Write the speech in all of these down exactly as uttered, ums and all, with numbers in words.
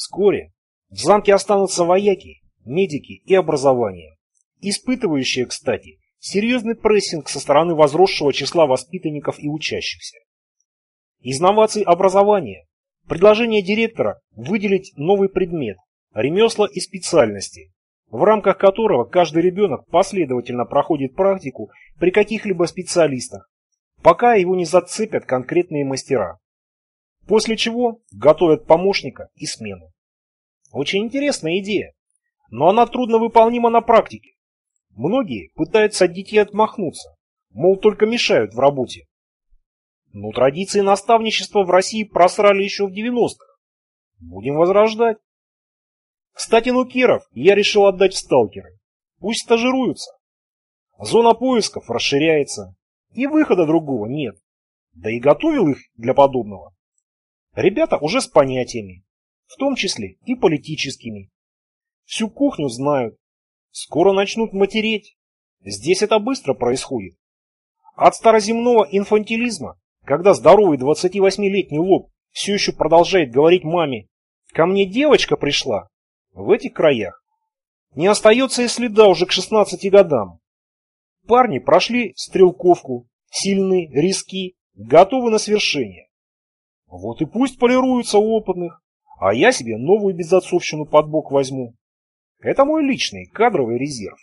Вскоре в замке останутся вояки, медики и образование, испытывающие, кстати, серьезный прессинг со стороны возросшего числа воспитанников и учащихся. Из новаций образования предложение директора выделить новый предмет – ремесла и специальности, в рамках которого каждый ребенок последовательно проходит практику при каких-либо специалистах, пока его не зацепят конкретные мастера. После чего готовят помощника и смену. Очень интересная идея, но она трудно выполнима на практике. Многие пытаются от детей отмахнуться, мол, только мешают в работе. Но традиции наставничества в России просрали еще в девяностых. Будем возрождать. Кстати, нукеров я решил отдать в сталкеры. Пусть стажируются. Зона поисков расширяется, и выхода другого нет. Да и готовил их для подобного. Ребята уже с понятиями, в том числе и политическими. Всю кухню знают. Скоро начнут матереть. Здесь это быстро происходит. От староземного инфантилизма, когда здоровый двадцативосьмилетний лоб все еще продолжает говорить маме: «Ко мне девочка пришла», в этих краях не остается и следа уже к шестнадцати годам. Парни прошли стрелковку, сильны, риски, готовы на свершение. Вот и пусть полируются у опытных, а я себе новую безотцовщину под бок возьму. Это мой личный кадровый резерв.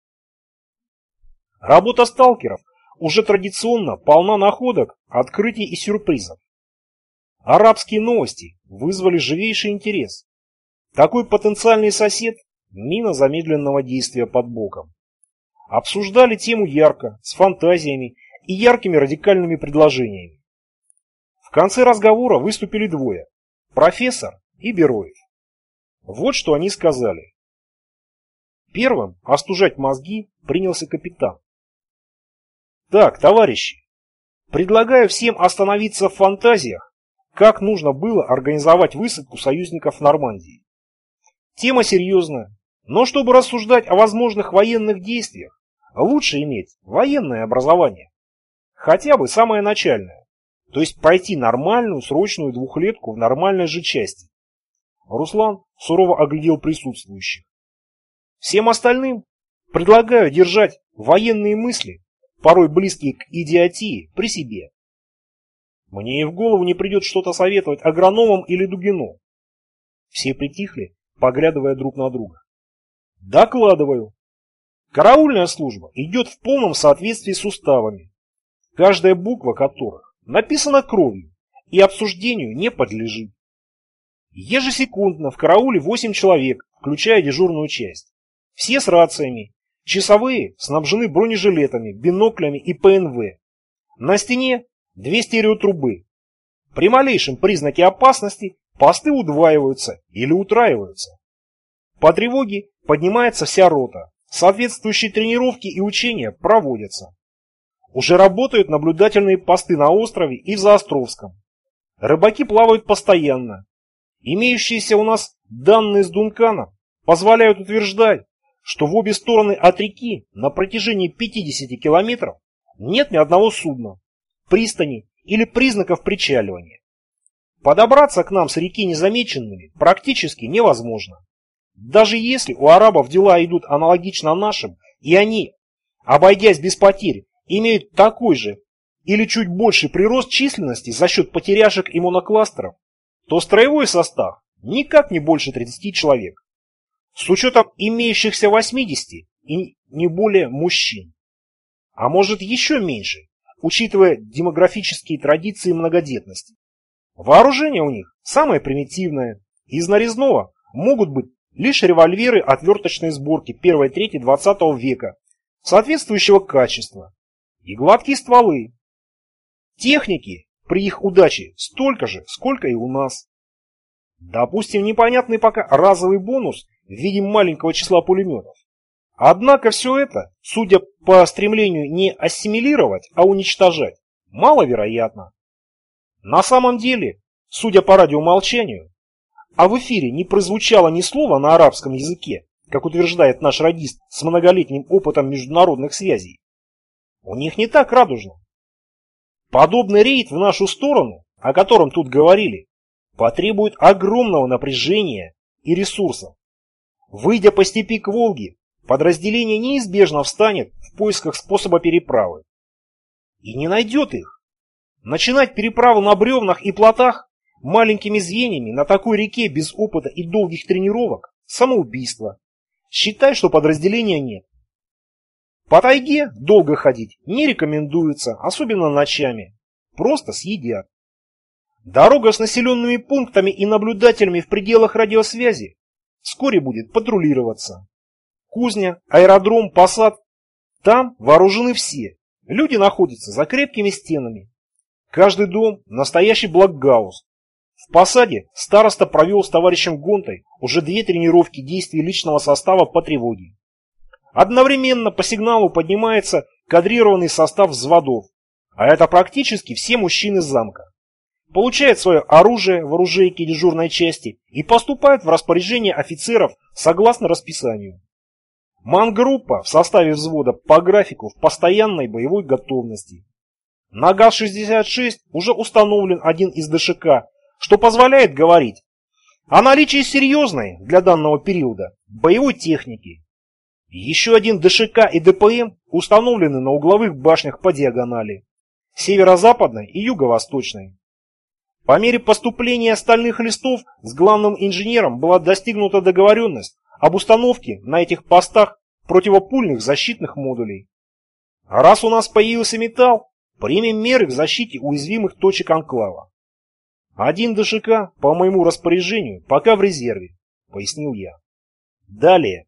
Работа сталкеров уже традиционно полна находок, открытий и сюрпризов. Арабские новости вызвали живейший интерес. Такой потенциальный сосед – мина замедленного действия под боком. Обсуждали тему ярко, с фантазиями и яркими радикальными предложениями. В конце разговора выступили двое – профессор и Бероев. Вот что они сказали. Первым остужать мозги принялся капитан. Так, товарищи, предлагаю всем остановиться в фантазиях, как нужно было организовать высадку союзников в Нормандии. Тема серьезная, но чтобы рассуждать о возможных военных действиях, лучше иметь военное образование. Хотя бы самое начальное, то есть пройти нормальную срочную двухлетку в нормальной же части. Руслан сурово оглядел присутствующих. Всем остальным предлагаю держать военные мысли, порой близкие к идиотии, при себе. Мне и в голову не придет что-то советовать агрономам или Дугину. Все притихли, поглядывая друг на друга. Докладываю. Караульная служба идет в полном соответствии с уставами, каждая буква которых написана кровью и обсуждению не подлежит. Ежесекундно в карауле восемь человек, включая дежурную часть. Все с рациями. Часовые снабжены бронежилетами, биноклями и ПНВ. На стене две стереотрубы. При малейшем признаке опасности посты удваиваются или утраиваются. По тревоге поднимается вся рота. Соответствующие тренировки и учения проводятся. Уже работают наблюдательные посты на острове и в Заостровском. Рыбаки плавают постоянно. Имеющиеся у нас данные с Дункана позволяют утверждать, что в обе стороны от реки на протяжении пятидесяти километров нет ни одного судна, пристани или признаков причаливания. Подобраться к нам с реки незамеченными практически невозможно. Даже если у арабов дела идут аналогично нашим, и они, обойдясь без потерь, имеют такой же или чуть больший прирост численности за счет потеряшек и монокластеров, то строевой состав никак не больше тридцати человек. С учетом имеющихся восьмидесяти и не более мужчин. А может еще меньше, учитывая демографические традиции многодетности. Вооружение у них самое примитивное. Из нарезного могут быть лишь револьверы отверточной сборки первой трети двадцатого века, соответствующего качества, и гладкие стволы. Техники при их удаче столько же, сколько и у нас. Допустим, непонятный пока разовый бонус в виде маленького числа пулеметов. Однако все это, судя по стремлению не ассимилировать, а уничтожать, маловероятно. На самом деле, судя по радиомолчанию, а в эфире не прозвучало ни слова на арабском языке, как утверждает наш радист с многолетним опытом международных связей, у них не так радужно. Подобный рейд в нашу сторону, о котором тут говорили, потребует огромного напряжения и ресурсов. Выйдя по степи к Волге, подразделение неизбежно встанет в поисках способа переправы. И не найдет их. Начинать переправу на бревнах и плотах маленькими звеньями на такой реке без опыта и долгих тренировок – самоубийство. Считай, что подразделения нет. По тайге долго ходить не рекомендуется, особенно ночами. Просто съедят. Дорога с населенными пунктами и наблюдателями в пределах радиосвязи вскоре будет патрулироваться. Кузня, аэродром, посад – там вооружены все. Люди находятся за крепкими стенами. Каждый дом – настоящий блокгаус. В посаде староста провел с товарищем Гонтой уже две тренировки действий личного состава по тревоге. Одновременно по сигналу поднимается кадрированный состав взводов, а это практически все мужчины замка. Получает свое оружие в оружейке дежурной части и поступает в распоряжение офицеров согласно расписанию. Мангруппа в составе взвода по графику в постоянной боевой готовности. На ГАЗ шестьдесят шесть уже установлен один из ДШК, что позволяет говорить о наличии серьезной для данного периода боевой техники. Еще один ДШК и ДПМ установлены на угловых башнях по диагонали, северо-западной и юго-восточной. По мере поступления остальных листов с главным инженером была достигнута договоренность об установке на этих постах противопульных защитных модулей. А раз у нас появился металл, примем меры к защите уязвимых точек анклава. Один ДШК по моему распоряжению пока в резерве, пояснил я. Далее.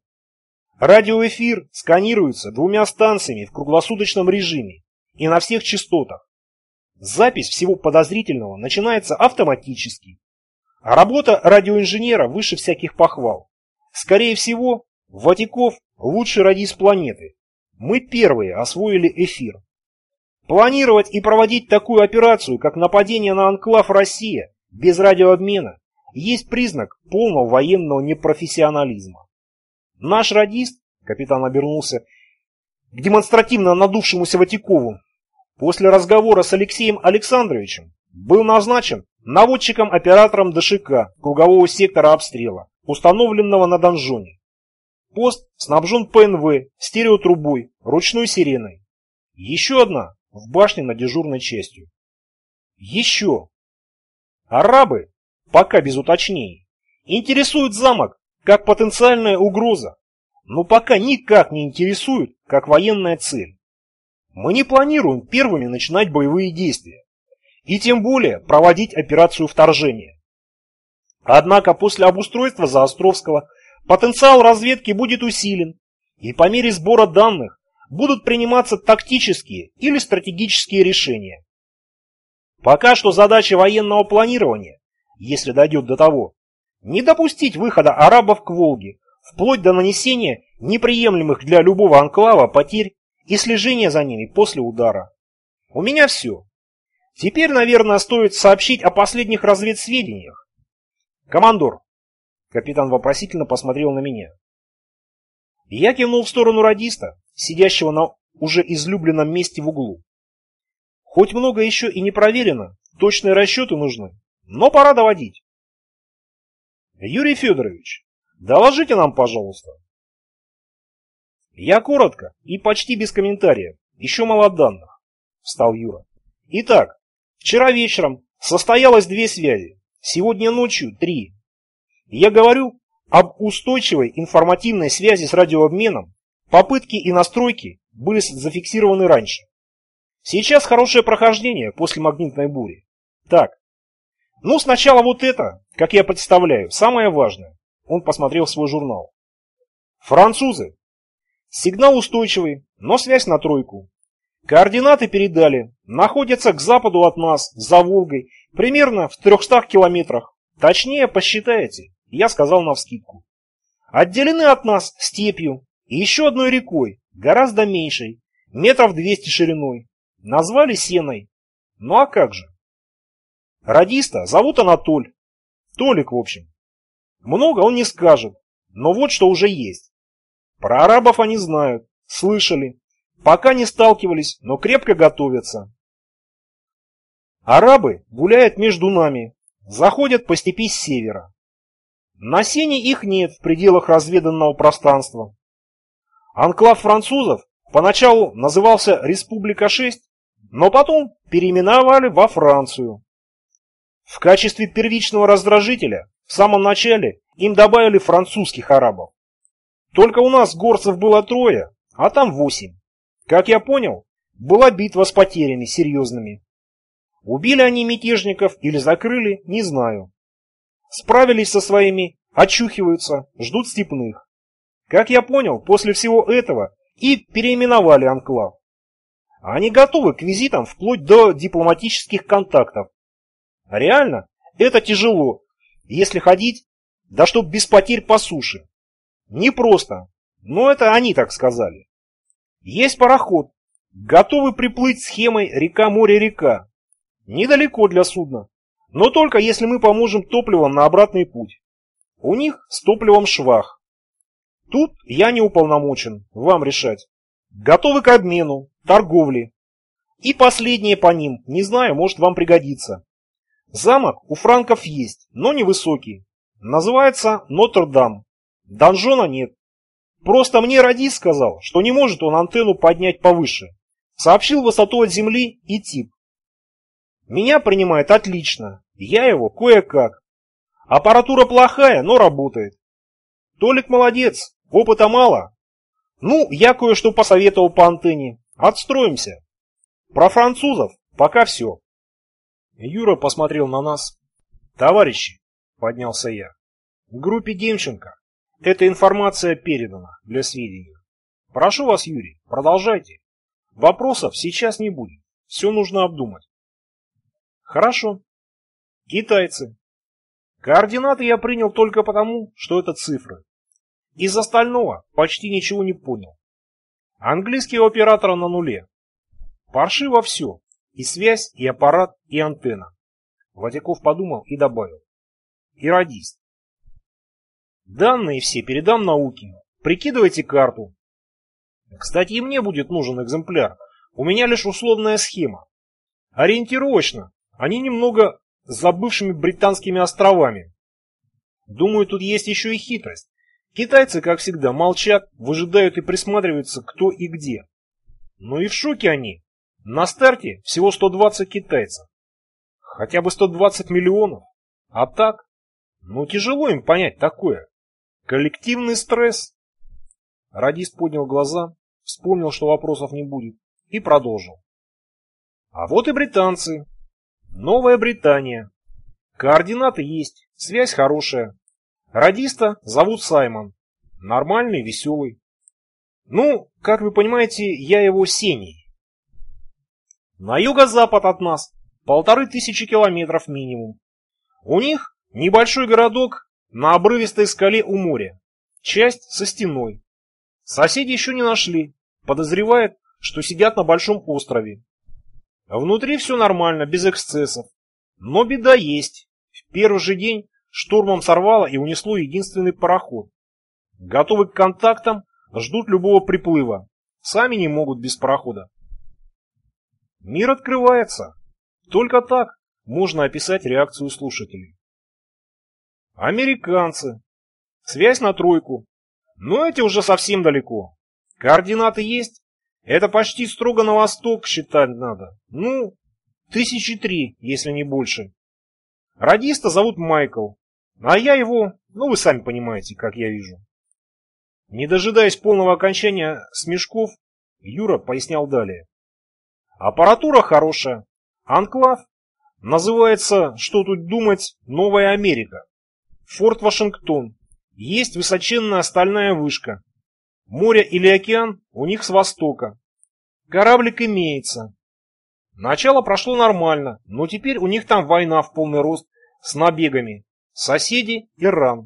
Радиоэфир сканируется двумя станциями в круглосуточном режиме и на всех частотах. Запись всего подозрительного начинается автоматически. А работа радиоинженера выше всяких похвал. Скорее всего, Ватиков лучший радист планеты. Мы первые освоили эфир. Планировать и проводить такую операцию, как нападение на анклав Россия, без радиообмена, есть признак полного военного непрофессионализма. Наш радист, капитан обернулся к демонстративно надувшемуся Ватикову, после разговора с Алексеем Александровичем был назначен наводчиком-оператором ДШК кругового сектора обстрела, установленного на донжоне. Пост снабжен ПНВ, стереотрубой, ручной сиреной. Еще одна в башне над дежурной частью. Еще. Арабы, пока без уточнений, интересуют замок как потенциальная угроза, но пока никак не интересуют как военная цель. Мы не планируем первыми начинать боевые действия, и тем более проводить операцию вторжения. Однако после обустройства Заостровского потенциал разведки будет усилен, и по мере сбора данных будут приниматься тактические или стратегические решения. Пока что задача военного планирования, если дойдет до того, не допустить выхода арабов к Волге, вплоть до нанесения неприемлемых для любого анклава потерь и слежения за ними после удара. У меня все. Теперь, наверное, стоит сообщить о последних разведсведениях. Командор, капитан вопросительно посмотрел на меня. Я кивнул в сторону радиста, сидящего на уже излюбленном месте в углу. Хоть много еще и не проверено, точные расчеты нужны, но пора доводить. Юрий Федорович, доложите нам, пожалуйста. Я коротко и почти без комментариев, еще мало данных, встал Юра. Итак, вчера вечером состоялось две связи, сегодня ночью три. Я говорю об устойчивой информативной связи с радиообменом, попытки и настройки были зафиксированы раньше. Сейчас хорошее прохождение после магнитной бури. Так, ну сначала вот это, как я представляю, самое важное. Он посмотрел в свой журнал. Французы. Сигнал устойчивый, но связь на тройку. Координаты передали. Находятся к западу от нас, за Волгой, примерно в трехстах километрах. Точнее, посчитаете, я сказал навскидку. Отделены от нас степью и еще одной рекой, гораздо меньшей, метров двести шириной. Назвали Сеной. Ну а как же? Радиста зовут Анатоль. Толик, в общем. Много он не скажет, но вот что уже есть. Про арабов они знают, слышали, пока не сталкивались, но крепко готовятся. Арабы гуляют между нами, заходят по степи с севера. На сене их нет в пределах разведанного пространства. Анклав французов поначалу назывался Республика шесть, но потом переименовали во Францию. В качестве первичного раздражителя в самом начале им добавили французских арабов. Только у нас горцев было трое, а там восемь. Как я понял, была битва с потерями серьезными. Убили они мятежников или закрыли, не знаю. Справились со своими, очухиваются, ждут степных. Как я понял, после всего этого и переименовали анклав. Они готовы к визитам вплоть до дипломатических контактов. Реально, это тяжело, если ходить, да чтоб без потерь по суше. Непросто, но это они так сказали. Есть пароход, готовы приплыть схемой река-море-река. Недалеко для судна, но только если мы поможем топливом на обратный путь. У них с топливом швах. Тут я не уполномочен, вам решать. Готовы к обмену, торговле. И последнее по ним, не знаю, может вам пригодится. Замок у франков есть, но невысокий. Называется Нотр-Дам. Донжона нет. Просто мне радист сказал, что не может он антенну поднять повыше. Сообщил высоту от земли и тип. Меня принимает отлично, я его кое-как. Аппаратура плохая, но работает. Толик молодец, опыта мало. Ну, я кое-что посоветовал по антенне. Отстроимся. Про французов пока все. Юра посмотрел на нас. Товарищи, поднялся я. Группе Демченко эта информация передана для сведения. Прошу вас, Юрий, продолжайте. Вопросов сейчас не будет. Все нужно обдумать. Хорошо. Китайцы. Координаты я принял только потому, что это цифры. Из остального почти ничего не понял. Английские операторы на нуле. Паршиво все. И связь, и аппарат, и антенна. Ватяков подумал и добавил. И радист. Данные все передам науке. Прикидывайте карту. Кстати, и мне будет нужен экземпляр. У меня лишь условная схема. Ориентировочно. Они немного с забывшими британскими островами. Думаю, тут есть еще и хитрость. Китайцы, как всегда, молчат, выжидают и присматриваются, кто и где. Но и в шоке они. На старте всего сто двадцать китайцев. Хотя бы сто двадцать миллионов. А так? Ну тяжело им понять такое. Коллективный стресс. Радист поднял глаза, вспомнил, что вопросов не будет, и продолжил. А вот и британцы. Новая Британия. Координаты есть, связь хорошая. Радиста зовут Саймон. Нормальный, веселый. Ну, как вы понимаете, я его Сеней. На юго-запад от нас полторы тысячи километров минимум. У них небольшой городок на обрывистой скале у моря. Часть со стеной. Соседи еще не нашли. Подозревают, что сидят на большом острове. Внутри все нормально, без эксцессов. Но беда есть. В первый же день штормом сорвало и унесло единственный пароход. Готовы к контактам, ждут любого приплыва. Сами не могут без парохода. Мир открывается. Только так можно описать реакцию слушателей. Американцы. Связь на тройку. Но эти уже совсем далеко. Координаты есть. Это почти строго на восток считать надо. Ну, тысячи три, если не больше. Радиста зовут Майкл. А я его, ну вы сами понимаете, как я вижу. Не дожидаясь полного окончания смешков, Юра пояснял далее. Аппаратура хорошая. Анклав называется, что тут думать, Новая Америка. Форт Вашингтон. Есть высоченная стальная вышка. Море или океан у них с востока. Кораблик имеется. Начало прошло нормально, но теперь у них там война в полный рост с набегами. Соседи – Иран.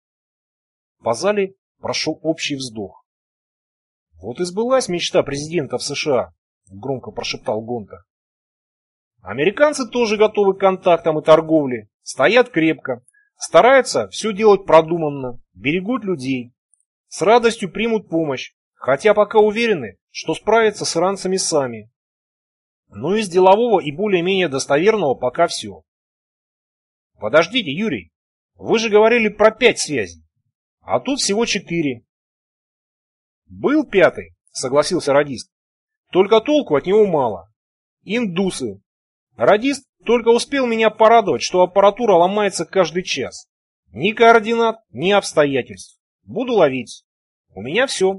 По зале прошел общий вздох. Вот и сбылась мечта президентов США, громко прошептал Гонта. Американцы тоже готовы к контактам и торговле, стоят крепко, стараются все делать продуманно, берегут людей. С радостью примут помощь, хотя пока уверены, что справятся с иранцами сами. Но из делового и более-менее достоверного пока все. Подождите, Юрий, вы же говорили про пять связей, а тут всего четыре. Был пятый, согласился радист, только толку от него мало. Индусы. Радист только успел меня порадовать, что аппаратура ломается каждый час. Ни координат, ни обстоятельств. Буду ловить. У меня все.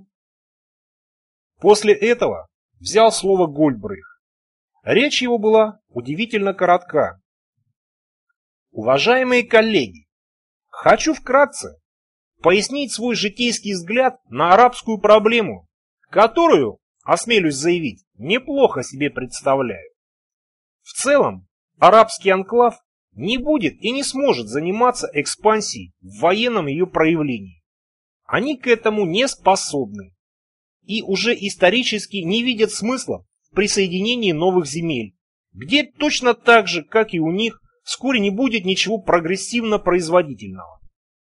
После этого взял слово Гольдбрейх. Речь его была удивительно коротка. Уважаемые коллеги, хочу вкратце пояснить свой житейский взгляд на арабскую проблему, которую, осмелюсь заявить, неплохо себе представляю. В целом, арабский анклав не будет и не сможет заниматься экспансией в военном ее проявлении. Они к этому не способны и уже исторически не видят смысла в присоединении новых земель, где точно так же, как и у них, вскоре не будет ничего прогрессивно-производительного.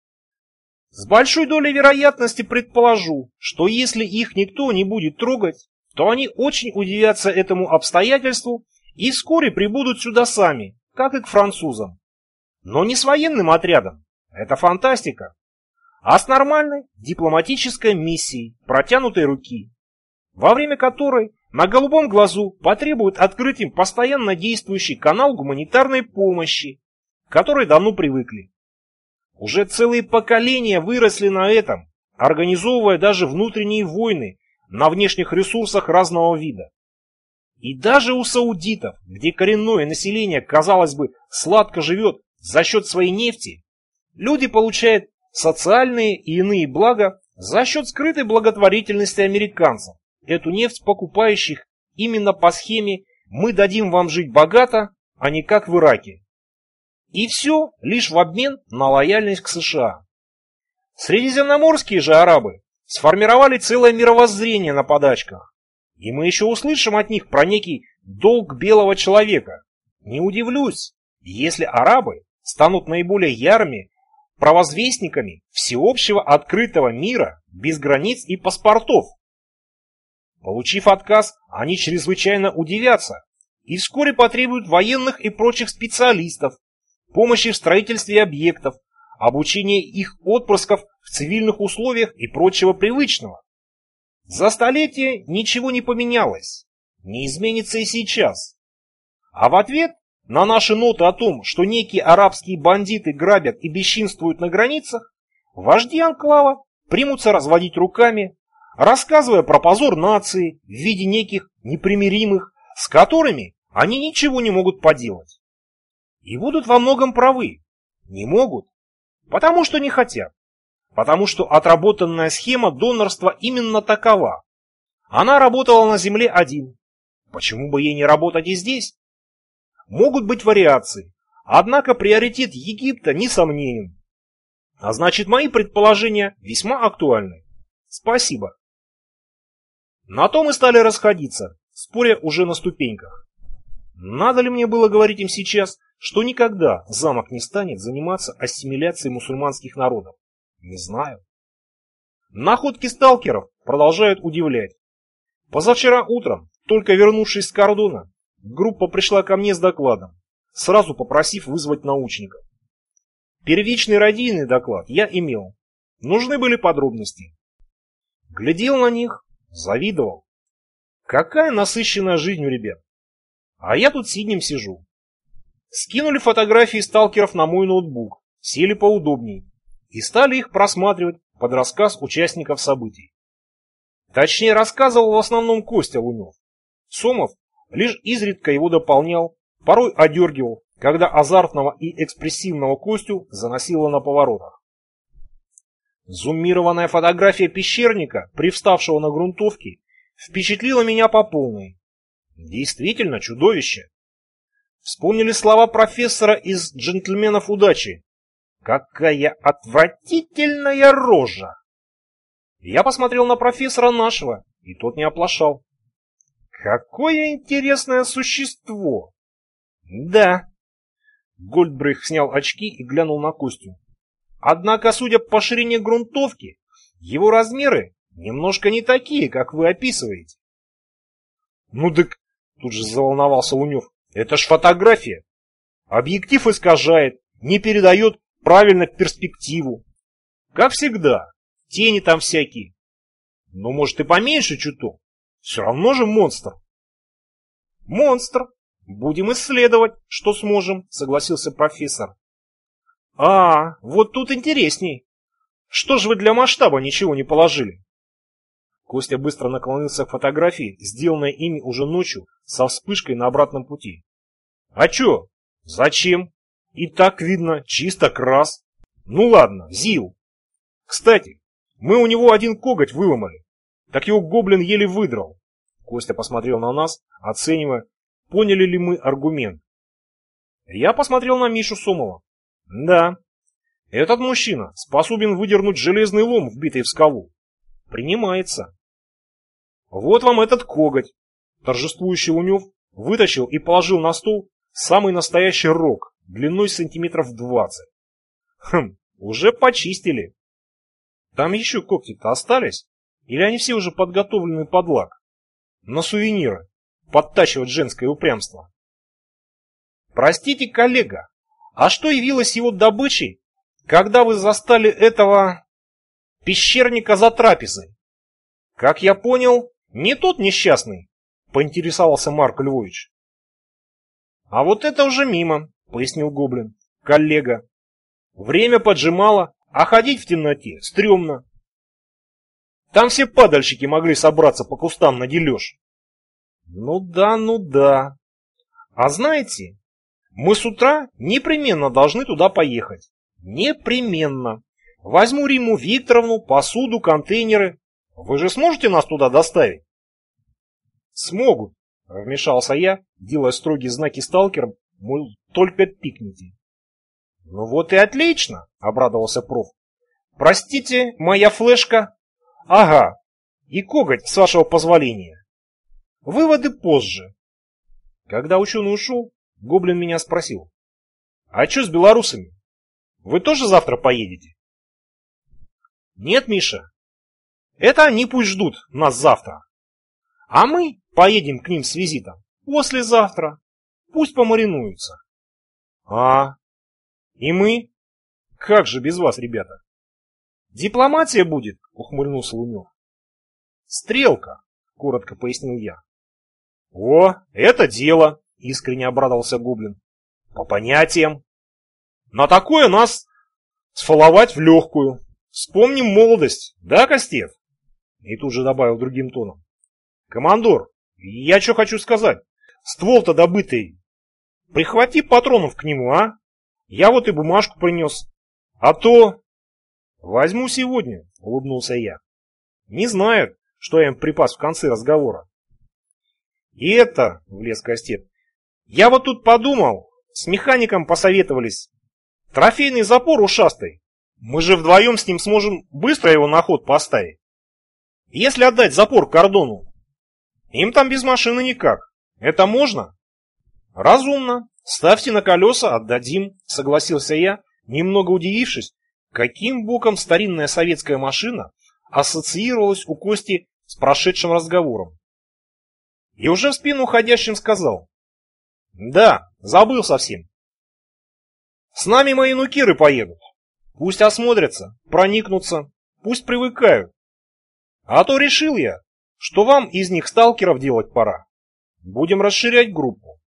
С большой долей вероятности предположу, что если их никто не будет трогать, то они очень удивятся этому обстоятельству и вскоре прибудут сюда сами, как и к французам. Но не с военным отрядом, это фантастика, а с нормальной дипломатической миссией протянутой руки, во время которой на голубом глазу потребуют открыть им постоянно действующий канал гуманитарной помощи, к которой давно привыкли. Уже целые поколения выросли на этом, организовывая даже внутренние войны на внешних ресурсах разного вида. И даже у саудитов, где коренное население, казалось бы, сладко живет за счет своей нефти, люди получают социальные и иные блага за счет скрытой благотворительности американцев, эту нефть покупающих именно по схеме «мы дадим вам жить богато, а не как в Ираке». И все лишь в обмен на лояльность к США. Средиземноморские же арабы сформировали целое мировоззрение на подачках. И мы еще услышим от них про некий долг белого человека. Не удивлюсь, если арабы станут наиболее ярыми провозвестниками всеобщего открытого мира без границ и паспортов. Получив отказ, они чрезвычайно удивятся и вскоре потребуют военных и прочих специалистов, помощи в строительстве объектов, обучения их отпрысков в цивильных условиях и прочего привычного. За столетие ничего не поменялось, не изменится и сейчас. А в ответ на наши ноты о том, что некие арабские бандиты грабят и бесчинствуют на границах, вожди анклава примутся разводить руками, рассказывая про позор нации в виде неких непримиримых, с которыми они ничего не могут поделать. И будут во многом правы. Не могут, потому что не хотят. Потому что отработанная схема донорства именно такова. Она работала на Земле один. Почему бы ей не работать и здесь? Могут быть вариации, однако приоритет Египта несомненен. А значит, мои предположения весьма актуальны. Спасибо. На то мы стали расходиться, споря уже на ступеньках. Надо ли мне было говорить им сейчас, что никогда замок не станет заниматься ассимиляцией мусульманских народов? Не знаю. Находки сталкеров продолжают удивлять. Позавчера утром, только вернувшись с кордона, группа пришла ко мне с докладом, сразу попросив вызвать научников. Первичный радийный доклад я имел. Нужны были подробности. Глядел на них, завидовал. Какая насыщенная жизнь у ребят. А я тут сиднем сижу. Скинули фотографии сталкеров на мой ноутбук, сели поудобней и стали их просматривать под рассказ участников событий. Точнее, рассказывал в основном Костя Лунев. Сомов лишь изредка его дополнял, порой одергивал, когда азартного и экспрессивного Костю заносило на поворотах. Зуммированная фотография пещерника, привставшего на грунтовке, впечатлила меня по полной. Действительно чудовище. Вспомнили слова профессора из «Джентльменов удачи». Какая отвратительная рожа! Я посмотрел на профессора нашего, и тот не оплошал. Какое интересное существо! Да. Гольдбрейх снял очки и глянул на Костю. Однако, судя по ширине грунтовки, его размеры немножко не такие, как вы описываете. Ну дык, тут же заволновался Лунев. Это ж фотография. Объектив искажает, не передает правильно перспективу. Как всегда, тени там всякие. Но может и поменьше чуток. Все равно же монстр. Монстр. Будем исследовать, что сможем, согласился профессор. А, вот тут интересней. Что же вы для масштаба ничего не положили? Костя быстро наклонился к фотографии, сделанной ими уже ночью, со вспышкой на обратном пути. А чё? Зачем? И так видно, чисто крас. Ну ладно, ЗИЛ. Кстати, мы у него один коготь выломали. Так его гоблин еле выдрал. Костя посмотрел на нас, оценивая, поняли ли мы аргумент. Я посмотрел на Мишу Сомова. Да, этот мужчина способен выдернуть железный лом, вбитый в скалу. Принимается. Вот вам этот коготь. Торжествующий Лунев вытащил и положил на стол самый настоящий рог, длиной сантиметров двадцать. Хм, уже почистили. Там еще когти-то остались? Или они все уже подготовлены под лак? На сувениры. Подтачивать женское упрямство. Простите, коллега, а что явилось его добычей, когда вы застали этого пещерника за трапезой? Как я понял, не тот несчастный, поинтересовался Марк Львович. А вот это уже мимо, пояснил гоблин. Коллега. Время поджимало, а ходить в темноте стрёмно. Там все падальщики могли собраться по кустам на дележ. Ну да, ну да. А знаете, мы с утра непременно должны туда поехать. Непременно. Возьму Римму Викторовну, посуду, контейнеры. Вы же сможете нас туда доставить? Смогут, вмешался я, делая строгие знаки сталкерам, мол, только пикните. Ну вот и отлично, обрадовался проф. Простите, моя флешка. Ага, и коготь, с вашего позволения. Выводы позже. Когда ученый ушел, гоблин меня спросил. А что с белорусами? Вы тоже завтра поедете? Нет, Миша. Это они пусть ждут нас завтра. А мы поедем к ним с визитом послезавтра. Пусть помаринуются. А, и мы? Как же без вас, ребята? Дипломатия будет, ухмыльнулся Лунев. Стрелка, коротко пояснил я. О, это дело, искренне обрадовался гоблин. По понятиям. На такое нас сфаловать в легкую. Вспомним молодость, да, Костев? И тут же добавил другим тоном. Командор, я что хочу сказать. Ствол-то добытый. Прихвати патронов к нему, а? Я вот и бумажку принес. А то... Возьму сегодня, улыбнулся я. Не знают, что я им припас в конце разговора. И это, влез Костев. Я вот тут подумал, с механиком посоветовались. Трофейный запор ушастый. Мы же вдвоем с ним сможем быстро его на ход поставить. Если отдать запор кордону, им там без машины никак. Это можно? Разумно. Ставьте на колеса, отдадим, согласился я, немного удивившись, каким боком старинная советская машина ассоциировалась у Кости с прошедшим разговором. И уже в спину уходящим сказал. Да, забыл совсем. С нами мои нукеры поедут. Пусть осмотрятся, проникнутся, пусть привыкают. А то решил я, что вам из них сталкеров делать пора. Будем расширять группу.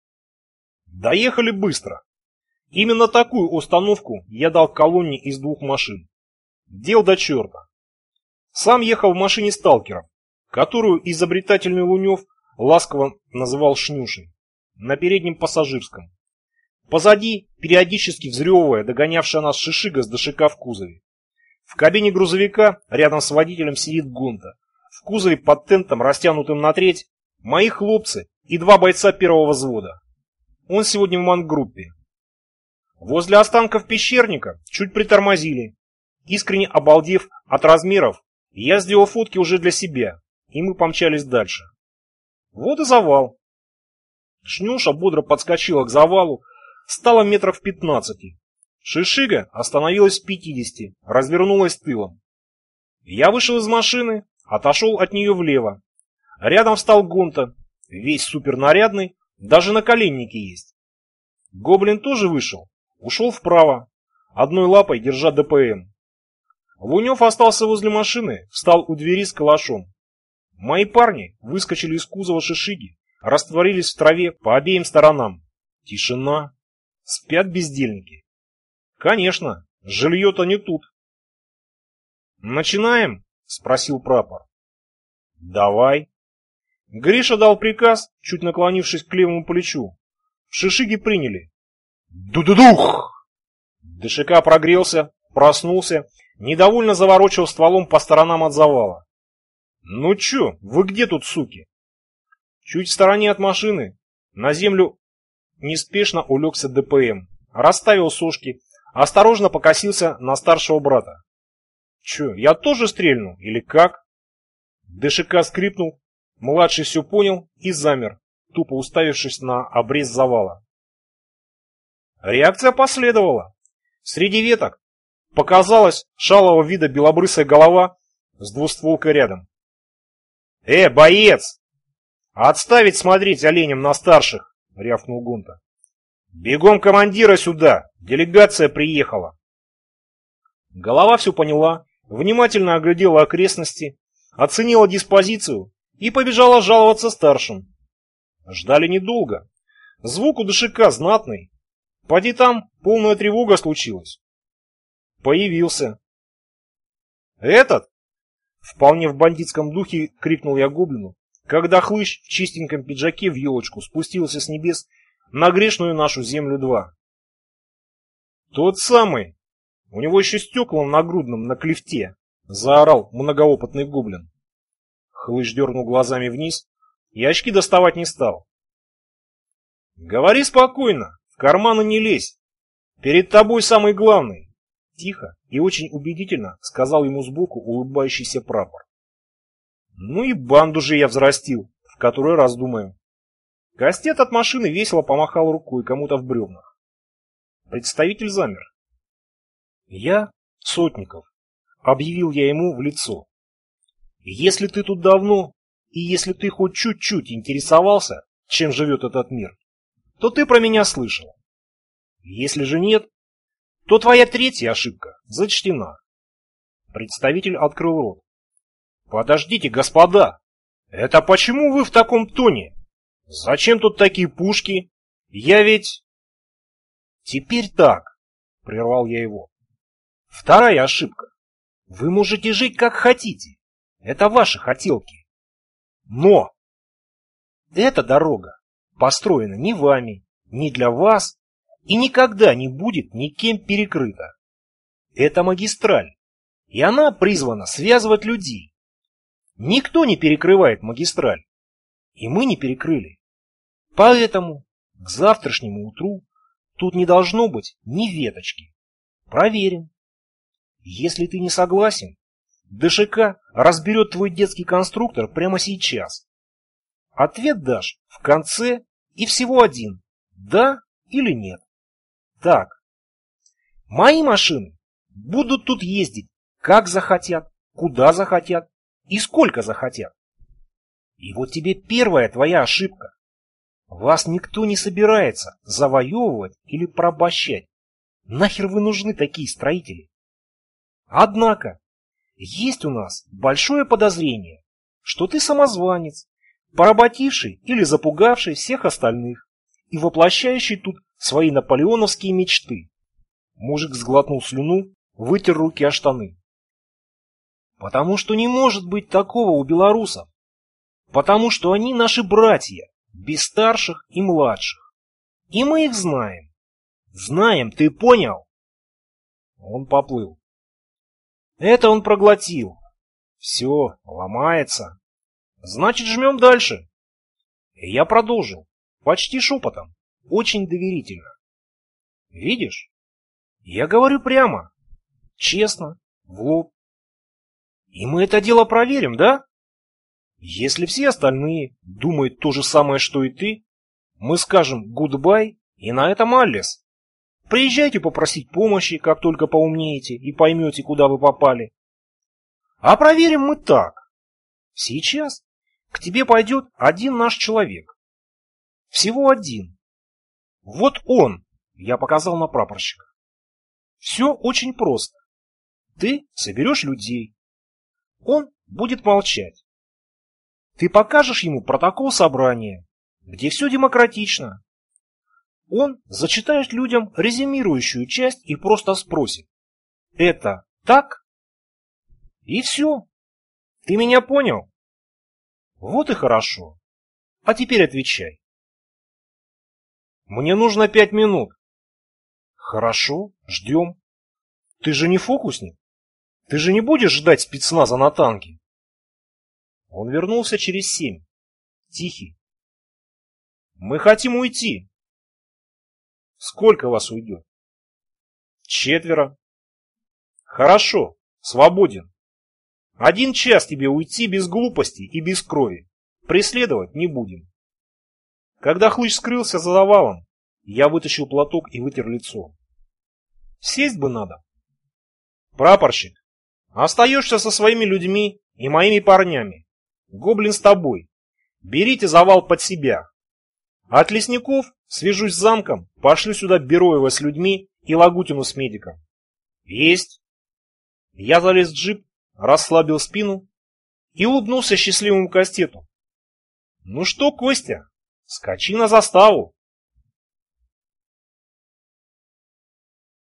Доехали быстро. Именно такую установку я дал колонне из двух машин. Дел до черта. Сам ехал в машине сталкеров, которую изобретательный Лунев ласково называл Шнюшей, на переднем пассажирском. Позади, периодически взрёвывая, догонявшая нас шишига с ДШК в кузове. В кабине грузовика рядом с водителем сидит Гонта. В кузове под тентом, растянутым на треть, мои хлопцы и два бойца первого взвода. Он сегодня в мангруппе. Возле останков пещерника чуть притормозили. Искренне обалдев от размеров, я сделал фотки уже для себя, и мы помчались дальше. Вот и завал. Шнюша бодро подскочила к завалу, стала метров в пятнадцати. Шишига остановилась в пятидесяти, развернулась тылом. Я вышел из машины, отошел от нее влево. Рядом встал Гонта, весь супернарядный, даже наколенники есть. Гоблин тоже вышел, ушел вправо, одной лапой держа ДПМ. Лунев остался возле машины, встал у двери с калашом. Мои парни выскочили из кузова шишиги, растворились в траве по обеим сторонам. Тишина. Спят бездельники. Конечно, жилье-то не тут. «Начинаем?» — спросил прапор. «Давай». Гриша дал приказ, чуть наклонившись к левому плечу. В шишиге приняли. Ду-ду-дух! ДШК прогрелся, проснулся, недовольно заворочил стволом по сторонам от завала. «Ну чё, вы где тут, суки?» Чуть в стороне от машины на землю неспешно улегся ДПМ, расставил сошки, осторожно покосился на старшего брата. «Чё, я тоже стрельну или как?» ДШК скрипнул, младший все понял и замер, тупо уставившись на обрез завала. Реакция последовала. Среди веток показалась шалого вида белобрысая голова с двустволкой рядом. «Э, боец! Отставить смотреть оленем на старших!» — рявкнул Гунта. «Бегом командира сюда! Делегация приехала!» Голова все поняла, внимательно оглядела окрестности, оценила диспозицию и побежала жаловаться старшим. Ждали недолго. Звук у ДШК знатный. Поди там полная тревога случилась. Появился. «Этот?» — вполне в бандитском духе крикнул я гоблину, когда хлыщ в чистеньком пиджаке в елочку спустился с небес на грешную нашу землю-два. «Тот самый. У него еще стекла на нагрудном на клифте», — заорал многоопытный гоблин. Хлыщ дернул глазами вниз и очки доставать не стал. «Говори спокойно, в карманы не лезь. Перед тобой самый главный», — тихо и очень убедительно сказал ему сбоку улыбающийся прапор. «Ну и банду же я взрастил, в который раз думаю». Кастет от машины весело помахал рукой кому-то в бревнах. Представитель замер. «Я Сотников», — объявил я ему в лицо. «Если ты тут давно, и если ты хоть чуть-чуть интересовался, чем живет этот мир, то ты про меня слышал. Если же нет, то твоя третья ошибка зачтена». Представитель открыл рот. «Подождите, господа, это почему вы в таком тоне? Зачем тут такие пушки? Я ведь...» «Теперь так», — прервал я его. «Вторая ошибка. Вы можете жить как хотите. Это ваши хотелки. Но эта дорога построена не вами, не для вас и никогда не будет никем перекрыта. Это магистраль, и она призвана связывать людей. Никто не перекрывает магистраль, и мы не перекрыли. Поэтому к завтрашнему утру тут не должно быть ни веточки. Проверим. Если ты не согласен, ДШК разберет твой детский конструктор прямо сейчас. Ответ дашь в конце и всего один. Да или нет. Так. Мои машины будут тут ездить как захотят, куда захотят и сколько захотят. И вот тебе первая твоя ошибка. Вас никто не собирается завоевывать или порабощать. Нахер вы нужны такие строители? Однако, есть у нас большое подозрение, что ты самозванец, поработивший или запугавший всех остальных и воплощающий тут свои наполеоновские мечты. Мужик сглотнул слюну, вытер руки о штаны. Потому что не может быть такого у белорусов. Потому что они наши братья, без старших и младших. И мы их знаем. Знаем, ты понял? Он поплыл. Это он проглотил. Все, ломается. Значит, жмем дальше. И я продолжил, почти шепотом, очень доверительно. Видишь? Я говорю прямо, честно, в лоб. И мы это дело проверим, да? Если все остальные думают то же самое, что и ты, мы скажем гудбай и на этом аллес. Приезжайте попросить помощи, как только поумнеете и поймете, куда вы попали. А проверим мы так. Сейчас к тебе пойдет один наш человек. Всего один. Вот он Я показал на прапорщика. Все очень просто. Ты соберешь людей. Он будет молчать. Ты покажешь ему протокол собрания, где все демократично. Он зачитает людям резюмирующую часть и просто спросит: это так? И все. Ты меня понял? Вот и хорошо. А теперь отвечай. Мне нужно пять минут. Хорошо, ждем. Ты же не фокусник. Ты же не будешь ждать спецназа на танке. Он вернулся через семь. Тихий. Мы хотим уйти. Сколько вас уйдет? Четверо. Хорошо, свободен. Один час тебе уйти без глупости и без крови. Преследовать не будем. Когда хлыщ скрылся за завалом, я вытащил платок и вытер лицо. Сесть бы надо. Прапорщик, остаешься со своими людьми и моими парнями. Гоблин с тобой. Берите завал под себя. От лесников свяжусь с замком, пошлю сюда Бероева с людьми и Лагутину с медиком. Есть. Я залез в джип, расслабил спину и улыбнулся счастливому кастету. Ну что, Костя, скачи на заставу.